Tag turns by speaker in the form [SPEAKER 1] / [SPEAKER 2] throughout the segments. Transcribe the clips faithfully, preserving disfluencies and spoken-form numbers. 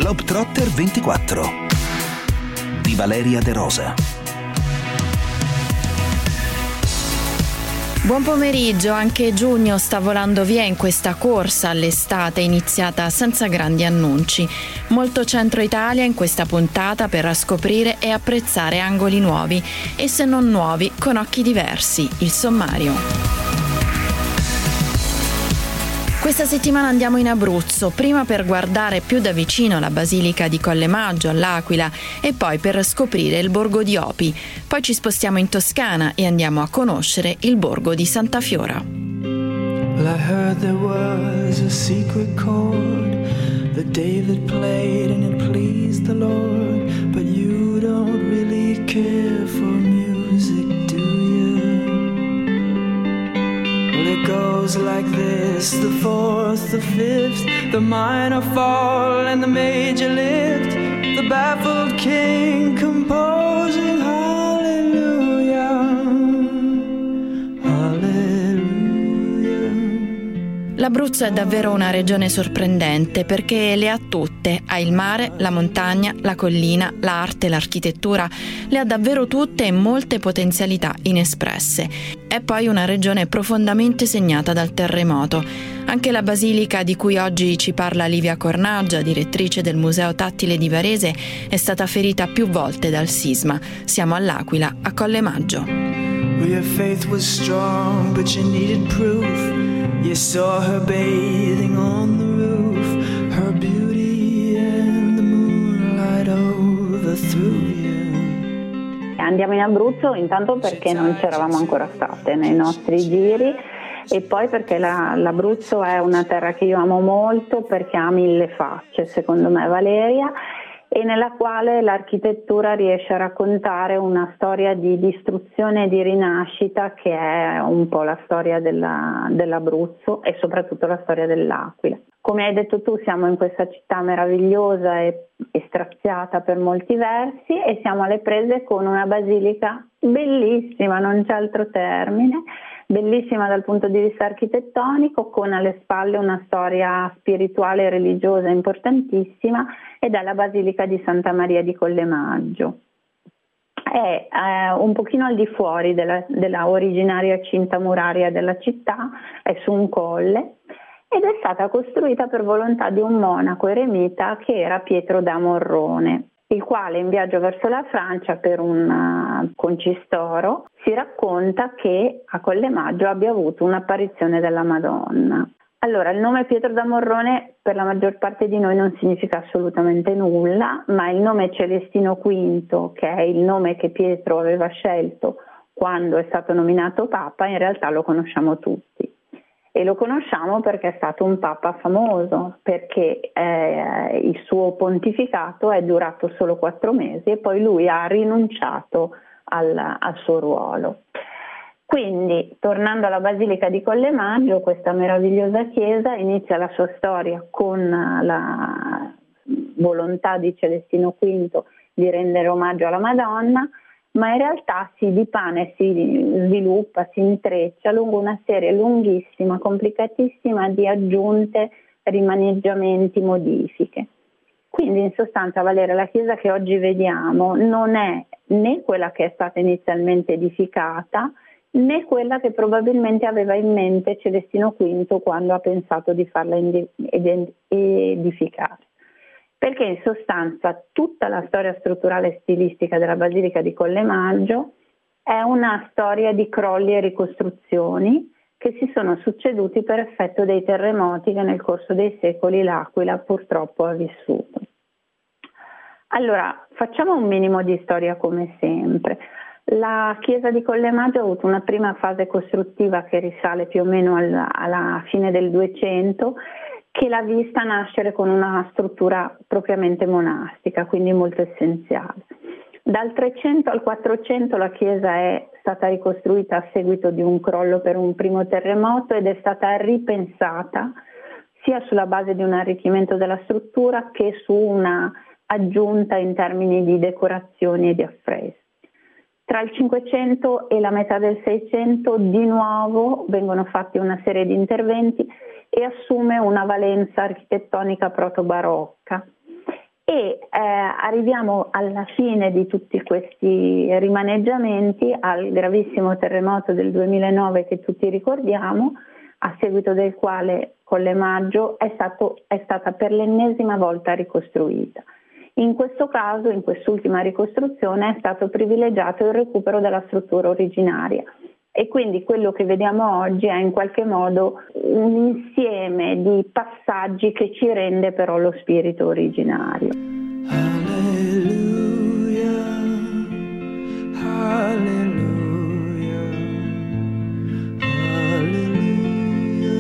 [SPEAKER 1] Globetrotter ventiquattro di Valeria De Rosa.
[SPEAKER 2] Buon pomeriggio, anche giugno sta volando via in questa corsa all'estate iniziata senza grandi annunci. Molto centro Italia in questa puntata per scoprire e apprezzare angoli nuovi e se non nuovi con occhi diversi, il sommario. Questa settimana andiamo in Abruzzo, prima per guardare più da vicino la Basilica di Colle Maggio all'Aquila e poi per scoprire il borgo di Opi. Poi ci spostiamo in Toscana e andiamo a conoscere il borgo di Santa Fiora.
[SPEAKER 3] Well, I heard there was a secret chord that David played and it pleased the Lord, but you don't really care for music, do you? Well, it goes like this, the fourth, the fifth, the minor fall and the major lift, the baffled king composing hallelujah, hallelujah.
[SPEAKER 2] L'Abruzzo è davvero una regione sorprendente perché le ha tutte, ha il mare, la montagna, la collina, l'arte, l'architettura, le ha davvero tutte e molte potenzialità inespresse. È poi una regione profondamente segnata dal terremoto. Anche la Basilica di cui oggi ci parla Livia Cornaggia, direttrice del Museo Tattile di Varese, è stata ferita più volte dal sisma. Siamo all'Aquila, a Colle Maggio.
[SPEAKER 3] Well, your faith was strong, but you needed proof. You saw her bathing on the roof, her beauty and the moonlight overthrew you.
[SPEAKER 4] Andiamo in Abruzzo intanto perché non c'eravamo ancora state nei nostri giri e poi perché la, l'Abruzzo è una terra che io amo molto perché ha mille facce, secondo me, Valeria, e nella quale l'architettura riesce a raccontare una storia di distruzione e di rinascita che è un po' la storia della, dell'Abruzzo e soprattutto la storia dell'Aquila. Come hai detto tu, siamo in questa città meravigliosa e, e straziata per molti versi e siamo alle prese con una basilica bellissima, non c'è altro termine, bellissima dal punto di vista architettonico, con alle spalle una storia spirituale e religiosa importantissima, ed è la Basilica di Santa Maria di Colle Maggio. È eh, un pochino al di fuori della, della originaria cinta muraria della città, è su un colle, ed è stata costruita per volontà di un monaco eremita che era Pietro da Morrone, il quale in viaggio verso la Francia per un uh, concistoro si racconta che a Colle Maggio abbia avuto un'apparizione della Madonna. Allora, il nome Pietro da Morrone per la maggior parte di noi non significa assolutamente nulla, ma il nome Celestino V, che è il nome che Pietro aveva scelto quando è stato nominato Papa, in realtà lo conosciamo tutti. E lo conosciamo perché è stato un Papa famoso, perché eh, il suo pontificato è durato solo quattro mesi e poi lui ha rinunciato al, al suo ruolo. Quindi, tornando alla Basilica di Colle Maggio, questa meravigliosa chiesa inizia la sua storia con la volontà di Celestino V di rendere omaggio alla Madonna, ma in realtà si dipana e si sviluppa, si intreccia lungo una serie lunghissima, complicatissima di aggiunte, rimaneggiamenti, modifiche. Quindi in sostanza, Valeria, la chiesa che oggi vediamo non è né quella che è stata inizialmente edificata, né quella che probabilmente aveva in mente Celestino V quando ha pensato di farla edificare. Perché in sostanza tutta la storia strutturale e stilistica della Basilica di Colle Maggio è una storia di crolli e ricostruzioni che si sono succeduti per effetto dei terremoti che nel corso dei secoli l'Aquila purtroppo ha vissuto. Allora, facciamo un minimo di storia come sempre. La chiesa di Colle Maggio ha avuto una prima fase costruttiva che risale più o meno alla, alla fine del Duecento, che l'ha vista nascere con una struttura propriamente monastica, quindi molto essenziale. Dal trecento al quattrocento la chiesa è stata ricostruita a seguito di un crollo per un primo terremoto ed è stata ripensata sia sulla base di un arricchimento della struttura che su una aggiunta in termini di decorazioni e di affreschi. Tra il Cinquecento e la metà del Seicento di nuovo vengono fatti una serie di interventi e assume una valenza architettonica proto-barocca E eh, arriviamo alla fine di tutti questi rimaneggiamenti al gravissimo terremoto del duemilanove che tutti ricordiamo, a seguito del quale Colle Maggio è, stato, è stata per l'ennesima volta ricostruita. In questo caso, in quest'ultima ricostruzione, è stato privilegiato il recupero della struttura originaria e quindi quello che vediamo oggi è in qualche modo un insieme di passaggi che ci rende però lo spirito originario.
[SPEAKER 3] Alleluia, alleluia, alleluia,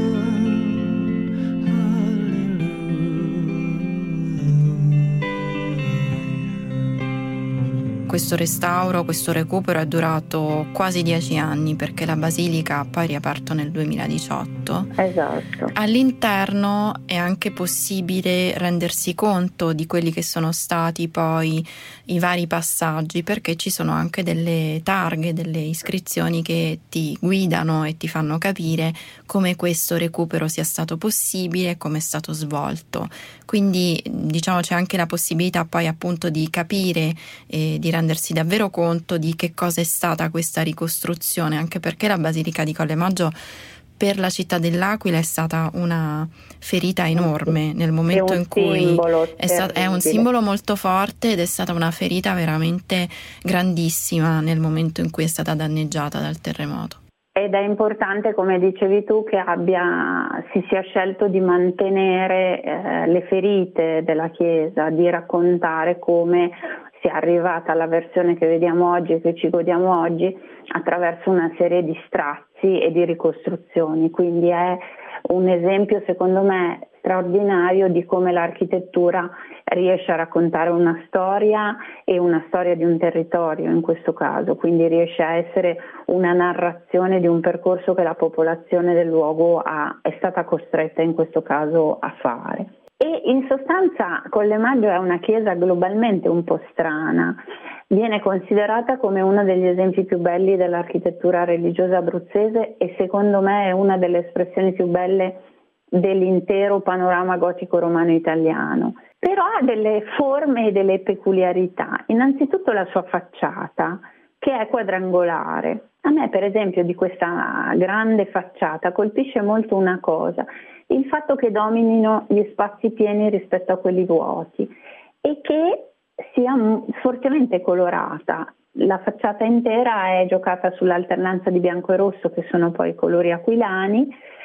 [SPEAKER 3] alleluia.
[SPEAKER 2] Questo restauro, questo recupero è durato quasi dieci anni perché la basilica ha poi riaperto nel duemiladiciotto.
[SPEAKER 4] Esatto.
[SPEAKER 2] All'interno è anche possibile rendersi conto di quelli che sono stati poi i vari passaggi, perché ci sono anche delle targhe, delle iscrizioni che ti guidano e ti fanno capire come questo recupero sia stato possibile e come è stato svolto. Quindi diciamo c'è anche la possibilità poi appunto di capire e di rendersi davvero conto di che cosa è stata questa ricostruzione, anche perché la Basilica di Colle Maggio per la città dell'Aquila è stata una ferita enorme nel momento in cui è, stato, è un simbolo molto forte ed è stata una ferita veramente grandissima nel momento in cui è stata danneggiata dal terremoto.
[SPEAKER 4] Ed è importante, come dicevi tu, che abbia, si sia scelto di mantenere eh, le ferite della Chiesa, di raccontare come si è arrivata alla versione che vediamo oggi e che ci godiamo oggi attraverso una serie di strazi e di ricostruzioni. Quindi è un esempio, secondo me, straordinario di come l'architettura riesce a raccontare una storia e una storia di un territorio in questo caso, quindi riesce a essere una narrazione di un percorso che la popolazione del luogo ha, è stata costretta in questo caso a fare. E in sostanza Colle Maggio è una chiesa globalmente un po' strana, viene considerata come uno degli esempi più belli dell'architettura religiosa abruzzese e secondo me è una delle espressioni più belle dell'intero panorama gotico romano italiano, però ha delle forme e delle peculiarità. Innanzitutto la sua facciata, che è quadrangolare. A me per esempio di questa grande facciata colpisce molto una cosa, il fatto che dominino gli spazi pieni rispetto a quelli vuoti e che sia fortemente colorata. La facciata intera è giocata sull'alternanza di bianco e rosso, che sono poi i colori aquilani,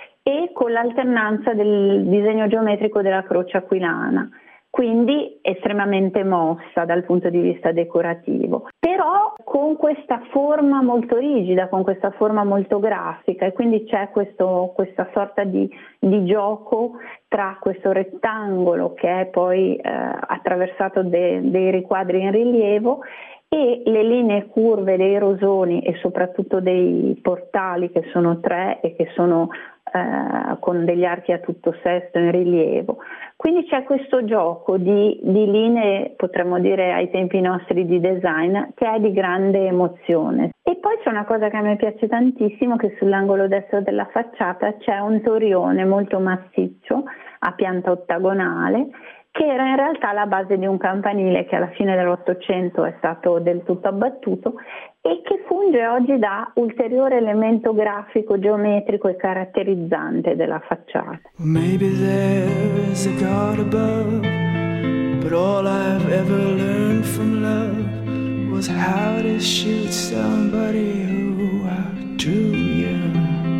[SPEAKER 4] e con l'alternanza del disegno geometrico della croce aquilana, quindi estremamente mossa dal punto di vista decorativo, però con questa forma molto rigida, con questa forma molto grafica, e quindi c'è questo, questa sorta di, di gioco tra questo rettangolo che è poi eh, attraversato de, dei riquadri in rilievo e le linee curve dei rosoni e soprattutto dei portali, che sono tre e che sono eh, con degli archi a tutto sesto in rilievo. Quindi c'è questo gioco di, di linee, potremmo dire ai tempi nostri di design, che è di grande emozione. E poi c'è una cosa che a me piace tantissimo, che sull'angolo destro della facciata c'è un torrione molto massiccio a pianta ottagonale, che era in realtà la base di un campanile che alla fine dell'Ottocento è stato del tutto abbattuto e che funge oggi da ulteriore elemento grafico, geometrico e caratterizzante della facciata.
[SPEAKER 3] Maybe there is a God above, but all I've ever learned from love was how to shoot somebody who outdrew you.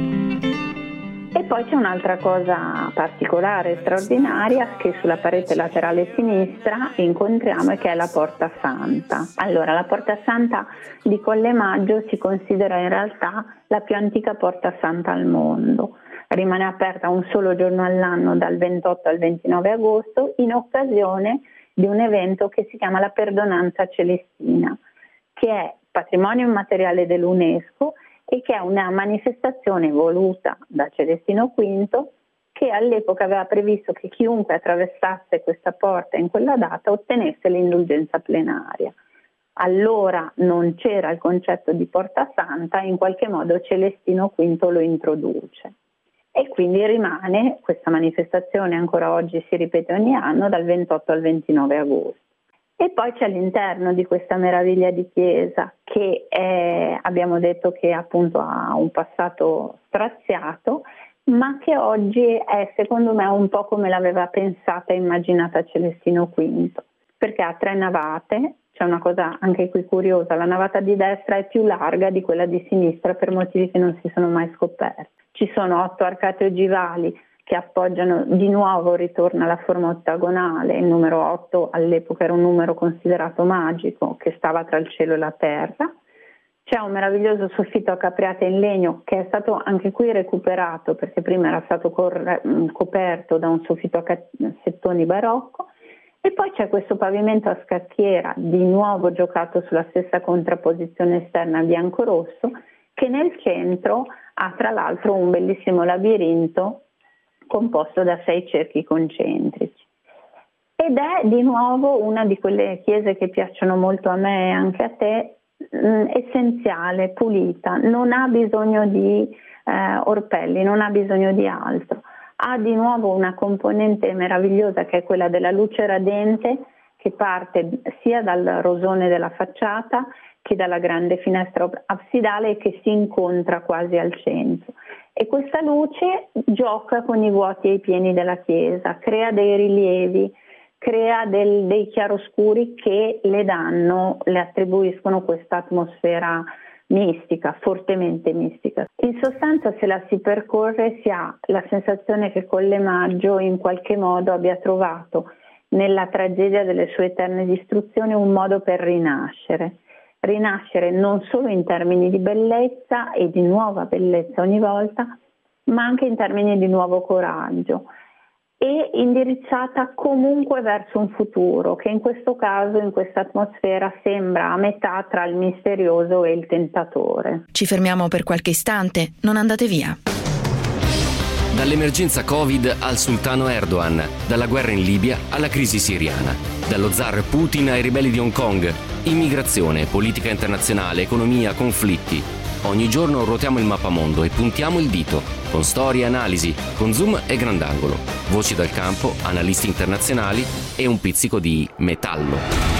[SPEAKER 4] E poi c'è un'altra cosa particolare e straordinaria che sulla parete laterale sinistra incontriamo e che è la Porta Santa. Allora, la Porta Santa di Colle Maggio si considera in realtà la più antica Porta Santa al mondo. Rimane aperta un solo giorno all'anno, dal ventotto al ventinove agosto, in occasione di un evento che si chiama la Perdonanza Celestina, che è patrimonio immateriale dell'UNESCO e che è una manifestazione voluta da Celestino quinto, che all'epoca aveva previsto che chiunque attraversasse questa porta in quella data ottenesse l'indulgenza plenaria. Allora non c'era il concetto di Porta Santa, in qualche modo Celestino quinto lo introduce. e quindi rimane, questa manifestazione ancora oggi si ripete ogni anno, dal ventotto al ventinove agosto. E poi c'è l'interno di questa meraviglia di chiesa che è, abbiamo detto che appunto ha un passato straziato, ma che oggi è secondo me un po' come l'aveva pensata e immaginata Celestino quinto, perché ha tre navate. C'è una cosa anche qui curiosa, la navata di destra è più larga di quella di sinistra per motivi che non si sono mai scoperti. Ci sono otto arcate ogivali che appoggiano, di nuovo ritorna la forma ottagonale, il numero otto all'epoca era un numero considerato magico che stava tra il cielo e la terra. C'è un meraviglioso soffitto a capriate in legno che è stato anche qui recuperato perché prima era stato cor- coperto da un soffitto a cassettoni barocco. E poi c'è questo pavimento a scacchiera, di nuovo giocato sulla stessa contrapposizione esterna bianco-rosso, che nel centro ha tra l'altro un bellissimo labirinto composto da sei cerchi concentrici. Ed è di nuovo una di quelle chiese che piacciono molto a me e anche a te, mh, essenziale, pulita, non ha bisogno di eh, orpelli, non ha bisogno di altro. Ha di nuovo una componente meravigliosa che è quella della luce radente che parte sia dal rosone della facciata che dalla grande finestra absidale e che si incontra quasi al centro. E questa luce gioca con i vuoti e i pieni della chiesa, crea dei rilievi, crea del, dei chiaroscuri che le danno, le attribuiscono questa atmosfera mistica, fortemente mistica. In sostanza, se la si percorre, si ha la sensazione che Colle Maggio in qualche modo abbia trovato nella tragedia delle sue eterne distruzioni un modo per rinascere. Rinascere non solo in termini di bellezza e di nuova bellezza ogni volta, ma anche in termini di nuovo coraggio e indirizzata comunque verso un futuro che in questo caso, in questa atmosfera, sembra a metà tra il misterioso e il tentatore.
[SPEAKER 2] Ci fermiamo per qualche istante, non andate via.
[SPEAKER 5] Dall'emergenza Covid al sultano Erdogan, dalla guerra in Libia alla crisi siriana, dallo zar Putin ai ribelli di Hong Kong, immigrazione, politica internazionale, economia, conflitti. Ogni giorno ruotiamo il mappamondo e puntiamo il dito, con storie e analisi, con zoom e grandangolo, voci dal campo, analisti internazionali e un pizzico di metallo.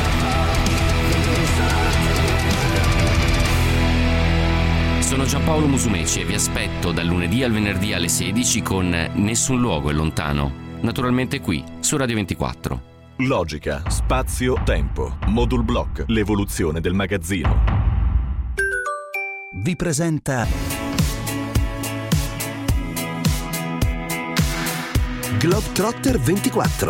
[SPEAKER 5] Sono Giampaolo Musumeci e vi aspetto dal lunedì al venerdì alle sedici con Nessun luogo è lontano, naturalmente qui, su Radio ventiquattro.
[SPEAKER 6] Logica, spazio, tempo. Modul Block, l'evoluzione del magazzino.
[SPEAKER 1] Vi presenta Globetrotter ventiquattro.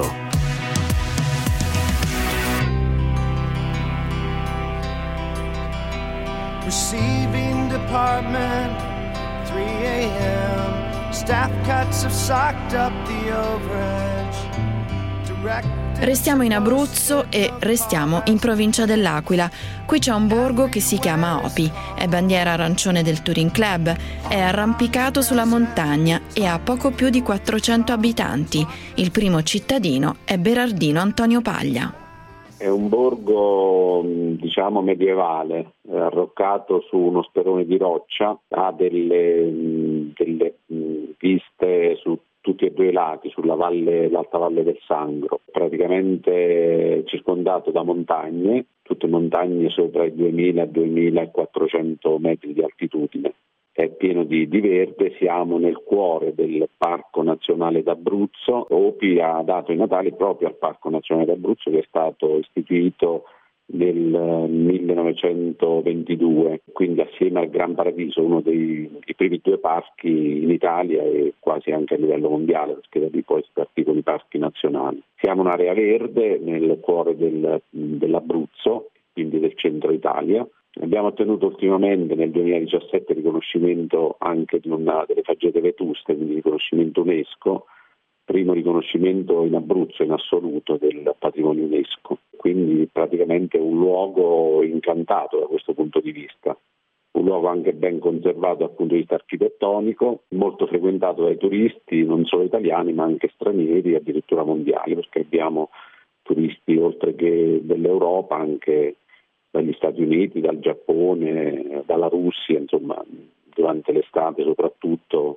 [SPEAKER 3] Receiving department, three a.m. Staff cuts have socked up the overage. Direct
[SPEAKER 2] Restiamo in Abruzzo e restiamo in provincia dell'Aquila. Qui c'è un borgo che si chiama Opi, è bandiera arancione del Touring Club, è arrampicato sulla montagna e ha poco più di quattrocento abitanti. Il primo cittadino è Berardino Antonio Paglia.
[SPEAKER 7] È un borgo, diciamo, medievale, arroccato su uno sperone di roccia, ha delle, delle viste su tutti e due i lati, sulla valle, l'alta valle del Sangro, praticamente circondato da montagne, tutte montagne sopra i duemila e duemilaquattrocento metri di altitudine. È pieno di, di verde, siamo nel cuore del Parco Nazionale d'Abruzzo. Opi ha dato i natali proprio al Parco Nazionale d'Abruzzo, che è stato istituito nel millenovecentoventidue, quindi assieme al Gran Paradiso, uno dei, dei primi due parchi in Italia e quasi anche a livello mondiale, perché da lì poi si partì con i parchi nazionali. Siamo un'area verde nel cuore del, dell'Abruzzo, quindi del centro Italia. Abbiamo ottenuto ultimamente nel duemiladiciassette il riconoscimento anche di una delle faggete vetuste, quindi riconoscimento UNESCO, primo riconoscimento in Abruzzo in assoluto del patrimonio UNESCO, quindi praticamente un luogo incantato da questo punto di vista, un luogo anche ben conservato dal punto di vista architettonico, molto frequentato dai turisti non solo italiani ma anche stranieri, addirittura mondiali, perché abbiamo turisti oltre che dell'Europa anche dagli Stati Uniti, dal Giappone, dalla Russia, insomma durante l'estate soprattutto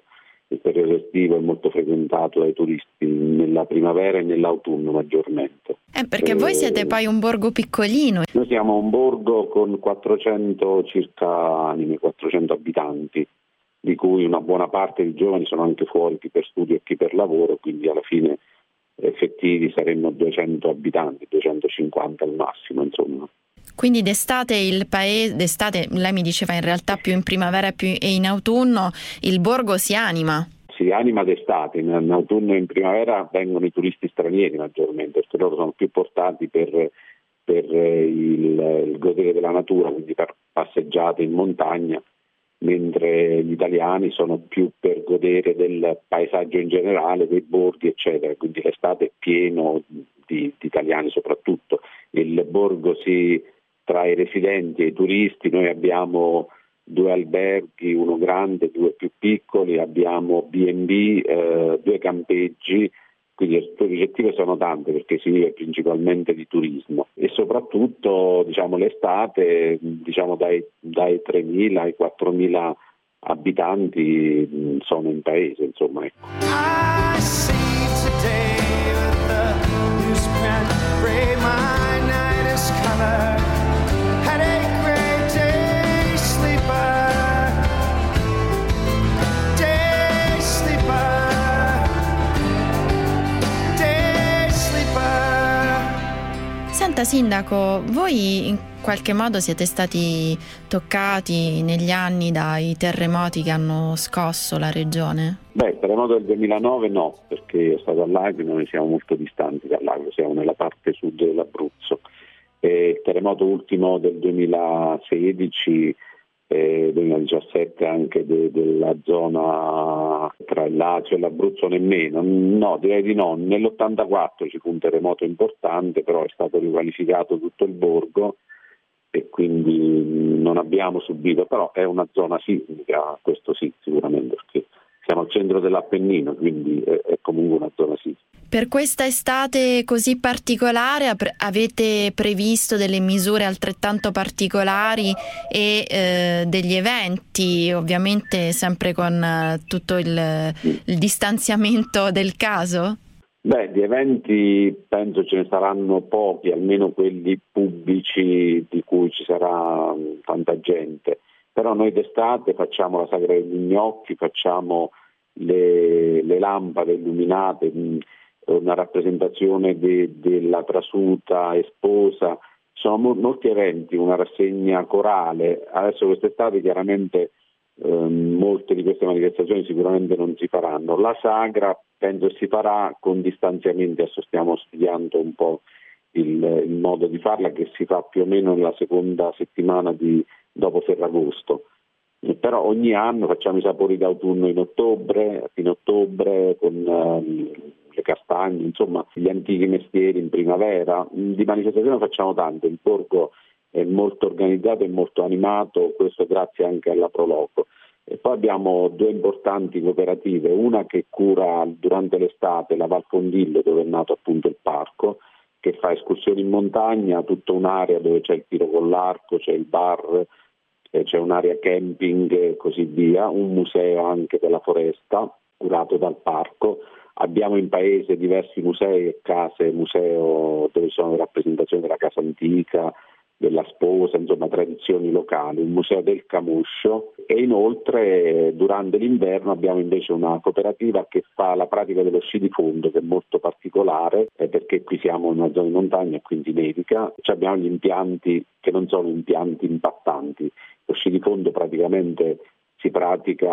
[SPEAKER 7] il periodo estivo è molto frequentato dai turisti nella primavera e nell'autunno maggiormente.
[SPEAKER 2] Eh, perché
[SPEAKER 7] eh,
[SPEAKER 2] voi siete poi un borgo piccolino.
[SPEAKER 7] Noi siamo un borgo con quattrocento circa anime, quattrocento abitanti, di cui una buona parte di giovani sono anche fuori, chi per studio e chi per lavoro, quindi alla fine effettivi saremmo duecento abitanti, duecentocinquanta al massimo, insomma.
[SPEAKER 2] Quindi d'estate il paese, d'estate lei mi diceva in realtà più in primavera più e in autunno, il borgo si anima.
[SPEAKER 7] Si anima d'estate, in autunno e in primavera vengono i turisti stranieri maggiormente, perché loro sono più portati per, per il, il godere della natura, quindi per passeggiate in montagna, mentre gli italiani sono più per godere del paesaggio in generale, dei borghi eccetera, quindi l'estate è pieno di, di italiani soprattutto. Il borgo si tra i residenti e i turisti, noi abbiamo due alberghi, uno grande, due più piccoli, abbiamo B and B, eh, due campeggi, quindi le ricettive sono tante perché si vive principalmente di turismo e soprattutto diciamo, l'estate diciamo, dai, dai tremila ai quattromila abitanti mh, sono in paese, insomma. Ecco.
[SPEAKER 2] Senta Sindaco, voi in qualche modo siete stati toccati negli anni dai terremoti che hanno scosso la regione?
[SPEAKER 7] Beh, il terremoto del duemilanove no, perché è stato all'Aquila, noi siamo molto distanti dall'Aquila, siamo nella parte sud dell'Abruzzo. E il terremoto ultimo del duemilasedici e duemiladiciassette anche de, della zona tra il Lazio e l'Abruzzo nemmeno, no direi di no, nell'ottantaquattro ci fu un terremoto importante, però è stato riqualificato tutto il borgo e quindi non abbiamo subito, però è una zona sismica, questo sì sicuramente, perché siamo al centro dell'Appennino, quindi è, è comunque una zona sismica.
[SPEAKER 2] Per questa estate così particolare avete previsto delle misure altrettanto particolari e eh, degli eventi, ovviamente sempre con eh, tutto il, il distanziamento del caso?
[SPEAKER 7] Beh, di eventi penso ce ne saranno pochi, almeno quelli pubblici di cui ci sarà tanta gente, però noi d'estate facciamo la Sagra degli Gnocchi, facciamo le, le lampade illuminate, una rappresentazione de, della Trasuta Esposa, sono mo- molti eventi, una rassegna corale. Adesso quest'estate chiaramente ehm, molte di queste manifestazioni sicuramente non si faranno. La Sagra penso si farà con distanziamenti, adesso stiamo studiando un po' il, il modo di farla, che si fa più o meno nella seconda settimana di dopo Ferragosto. E però ogni anno facciamo i sapori d'autunno in ottobre, a fine ottobre con uh, le castagne, insomma gli antichi mestieri in primavera. Di manifestazioni facciamo tante, il borgo è molto organizzato e molto animato, questo grazie anche alla Proloco. E poi abbiamo due importanti cooperative, una che cura durante l'estate la Val Fondillo, dove è nato appunto il parco, che fa escursioni in montagna, tutta un'area dove c'è il tiro con l'arco, c'è il bar, c'è un'area camping e così via, un museo anche della foresta curato dal parco. Abbiamo in paese diversi musei e case, museo dove sono rappresentazioni della casa antica, della sposa, insomma tradizioni locali, un museo del Camuscio e inoltre durante l'inverno abbiamo invece una cooperativa che fa la pratica dello sci di fondo, che è molto particolare eh, perché qui siamo in una zona di montagna e quindi nevica, cioè abbiamo gli impianti che non sono impianti impattanti. Lo sci di fondo praticamente si pratica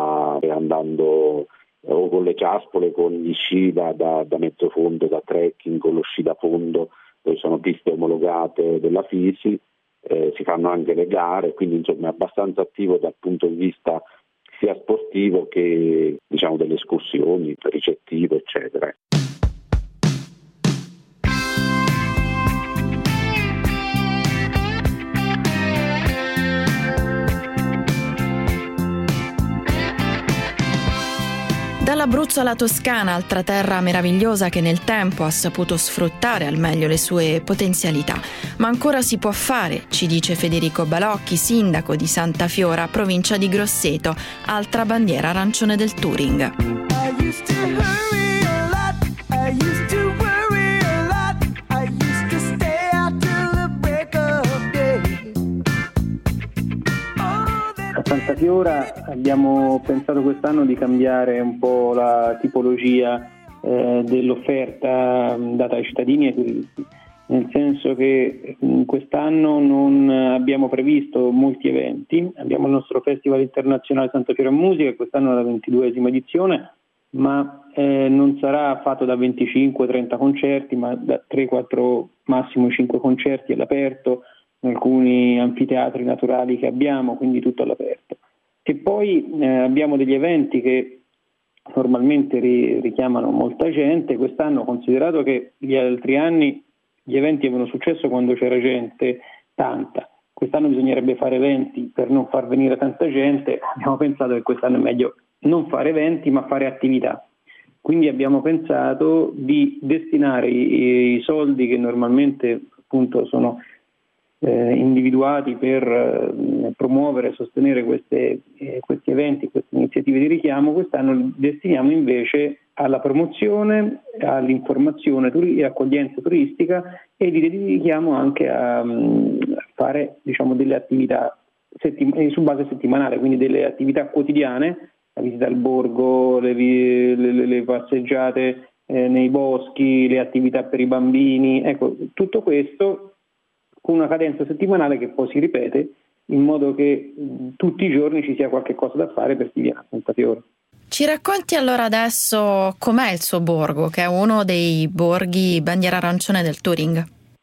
[SPEAKER 7] andando o con le ciaspole, con gli sci da, da, da mezzo fondo, da trekking, con lo sci da fondo, dove sono piste omologate della Fisi, eh, si fanno anche le gare, quindi insomma è abbastanza attivo dal punto di vista sia sportivo che diciamo delle escursioni, ricettive, eccetera.
[SPEAKER 2] Dalla Dall'Abruzzo alla Toscana, altra terra meravigliosa che nel tempo ha saputo sfruttare al meglio le sue potenzialità. Ma ancora si può fare, ci dice Federico Balocchi, sindaco di Santa Fiora, provincia di Grosseto, altra bandiera arancione del touring.
[SPEAKER 8] Santa Fiora abbiamo pensato quest'anno di cambiare un po' la tipologia eh, dell'offerta data ai cittadini e ai turisti, nel senso che quest'anno non abbiamo previsto molti eventi. Abbiamo il nostro Festival Internazionale Santa Fiora Musica, quest'anno è la ventiduesima edizione, ma eh, non sarà fatto da venticinque trenta concerti, ma da tre quattro, massimo cinque concerti all'aperto, alcuni anfiteatri naturali che abbiamo, quindi tutto all'aperto. E poi eh, abbiamo degli eventi che normalmente ri- richiamano molta gente. Quest'anno, considerato che gli altri anni gli eventi avevano successo quando c'era gente tanta, quest'anno bisognerebbe fare eventi per non far venire tanta gente, abbiamo pensato che quest'anno è meglio non fare eventi ma fare attività. Quindi abbiamo pensato di destinare i, i soldi che normalmente appunto sono Eh, individuati per eh, promuovere e sostenere queste, eh, questi eventi, queste iniziative di richiamo. Quest'anno li destiniamo invece alla promozione, all'informazione turi- e accoglienza turistica, e li dedichiamo anche a, um, fare diciamo delle attività settim- su base settimanale, quindi delle attività quotidiane, la visita al borgo, le, vi- le, le passeggiate eh, nei boschi, le attività per i bambini, ecco, tutto questo con una cadenza settimanale che poi si ripete, in modo che mh, tutti i giorni ci sia qualche cosa da fare per chi viene a Santa Fiora.
[SPEAKER 2] Ci racconti allora adesso com'è il suo borgo, che è uno dei borghi bandiera arancione del touring?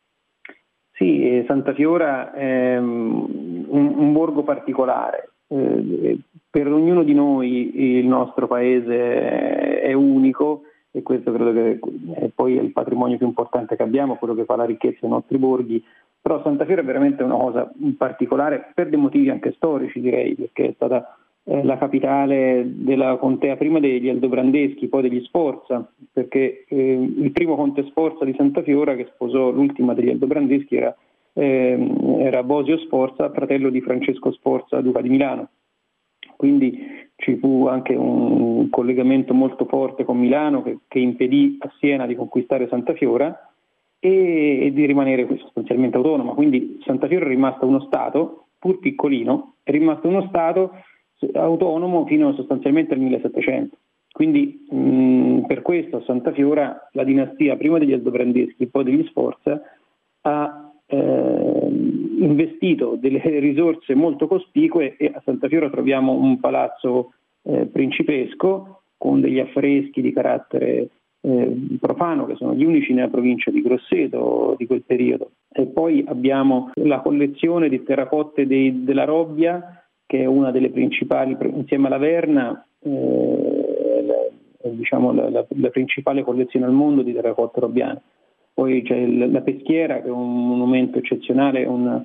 [SPEAKER 8] Sì, eh, Santa Fiora è um, un, un borgo particolare. Eh, per ognuno di noi il nostro paese è unico, e questo credo che è poi il patrimonio più importante che abbiamo, quello che fa la ricchezza dei nostri borghi. Però Santa Fiora è veramente una cosa particolare per dei motivi anche storici, direi, perché è stata eh, la capitale della contea prima degli Aldobrandeschi, poi degli Sforza, perché eh, il primo conte Sforza di Santa Fiora, che sposò l'ultima degli Aldobrandeschi, era, eh, era Bosio Sforza, fratello di Francesco Sforza, duca di Milano. Quindi ci fu anche un collegamento molto forte con Milano che, che impedì a Siena di conquistare Santa Fiora e, e di rimanere sostanzialmente autonoma. Quindi Santa Fiora è rimasta uno stato, pur piccolino, è rimasto uno stato autonomo fino sostanzialmente al millesettecento. Quindi mh, per questo a Santa Fiora la dinastia prima degli Aldobrandeschi, poi degli Sforza, ha eh, investito delle risorse molto cospicue, e a Santa Fiora troviamo un palazzo eh, principesco con degli affreschi di carattere eh, profano, che sono gli unici nella provincia di Grosseto di quel periodo. E poi abbiamo la collezione di terracotte dei, della Robbia, che è una delle principali, insieme alla Verna, eh, la, diciamo la, la, la principale collezione al mondo di terracotte robbiane. Poi c'è il, la Peschiera, che è un monumento eccezionale, un,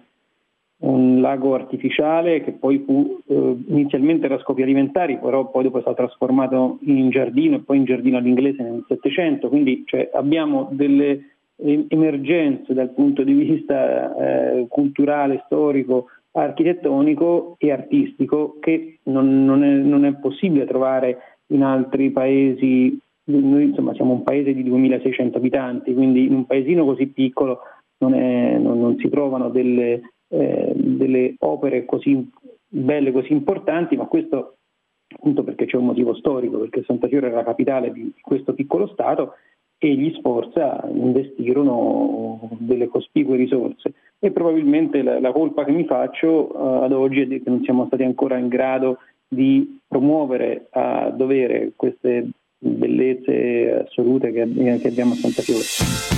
[SPEAKER 8] un lago artificiale che poi fu eh, inizialmente era scopi alimentari, però poi dopo è stato trasformato in giardino e poi in giardino all'inglese nel Settecento. Quindi cioè, abbiamo delle emergenze dal punto di vista eh, culturale, storico, architettonico e artistico che non, non, è, non è possibile trovare in altri paesi. Noi insomma siamo un paese di duemilaseicento abitanti, quindi in un paesino così piccolo non, è, non, non si trovano delle, eh, delle opere così belle, così importanti, ma questo appunto perché c'è un motivo storico, perché Santa Fiora era la capitale di questo piccolo stato e gli Sforza investirono delle cospicue risorse. E probabilmente la, la colpa che mi faccio uh, ad oggi è che non siamo stati ancora in grado di promuovere a dovere queste bellezze assolute che, che abbiamo a Santa Fiora.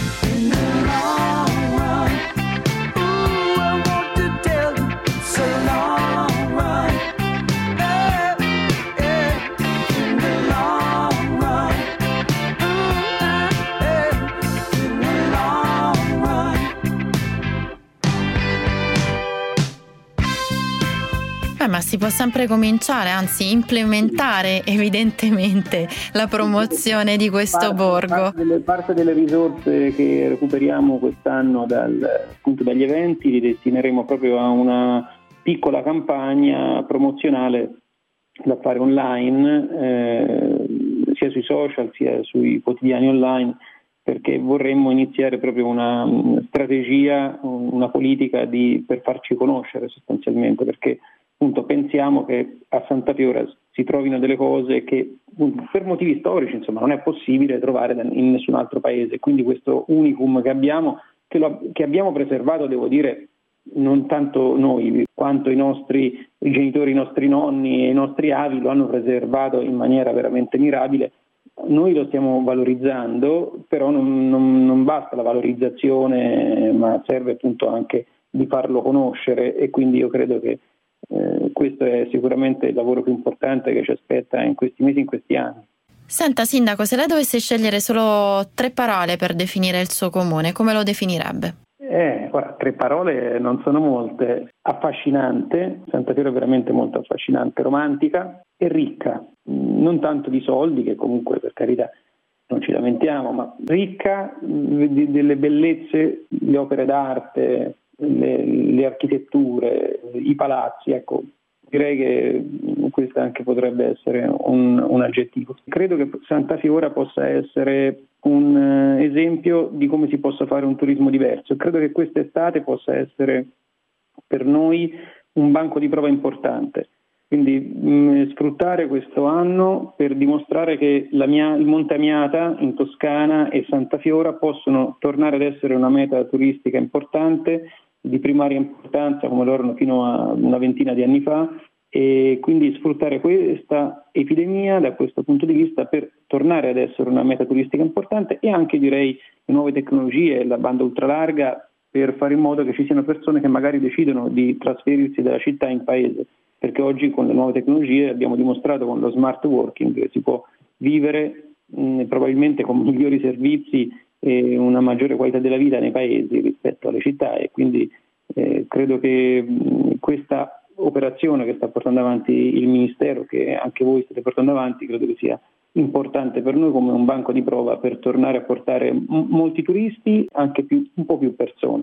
[SPEAKER 2] ma si può sempre cominciare, anzi implementare evidentemente la promozione di questo
[SPEAKER 8] parte,
[SPEAKER 2] borgo.
[SPEAKER 8] Parte delle, parte delle risorse che recuperiamo quest'anno dal, appunto dagli eventi li destineremo proprio a una piccola campagna promozionale da fare online, eh, sia sui social sia sui quotidiani online, perché vorremmo iniziare proprio una strategia, una politica di, per farci conoscere sostanzialmente, perché appunto pensiamo che a Santa Fiora si trovino delle cose che per motivi storici insomma non è possibile trovare in nessun altro paese, quindi questo unicum che abbiamo, che, lo, che abbiamo preservato, devo dire, non tanto noi quanto i nostri i genitori, i nostri nonni e i nostri avi lo hanno preservato in maniera veramente mirabile. Noi lo stiamo valorizzando, però non, non, non basta la valorizzazione, ma serve appunto anche di farlo conoscere, e quindi io credo che eh, questo è sicuramente il lavoro più importante che ci aspetta in questi mesi, in questi anni.
[SPEAKER 2] Senta Sindaco, se lei dovesse scegliere solo tre parole per definire il suo comune, come lo definirebbe?
[SPEAKER 8] Eh, ora, tre parole non sono molte. Affascinante, Santa Fiora è veramente molto affascinante, romantica e ricca, non tanto di soldi, che comunque per carità non ci lamentiamo, ma ricca di, delle bellezze, le opere d'arte, le, le architetture, i palazzi, ecco. Direi che questo anche potrebbe essere un, un aggettivo. Credo che Santa Fiora possa essere un esempio di come si possa fare un turismo diverso. Credo che quest'estate possa essere per noi un banco di prova importante. Quindi mh, sfruttare questo anno per dimostrare che la mia, il Monte Amiata in Toscana e Santa Fiora possono tornare ad essere una meta turistica importante, di primaria importanza come lo erano fino a una ventina di anni fa, e quindi sfruttare questa epidemia da questo punto di vista per tornare ad essere una meta turistica importante, e anche direi le nuove tecnologie, la banda ultralarga, per fare in modo che ci siano persone che magari decidono di trasferirsi dalla città in paese, perché oggi con le nuove tecnologie abbiamo dimostrato con lo smart working che si può vivere mh, probabilmente con migliori servizi e una maggiore qualità della vita nei paesi rispetto alle città, e quindi eh, credo che mh, questa operazione che sta portando avanti il Ministero, che anche voi state portando avanti, credo che sia importante per noi come un banco di prova per tornare a portare m- molti turisti, anche più, un po' più persone.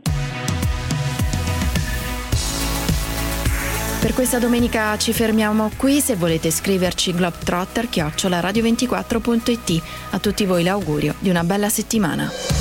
[SPEAKER 2] Per questa domenica ci fermiamo qui. Se volete scriverci, globetrotter chiocciola radio ventiquattro punto it. A tutti voi l'augurio di una bella settimana.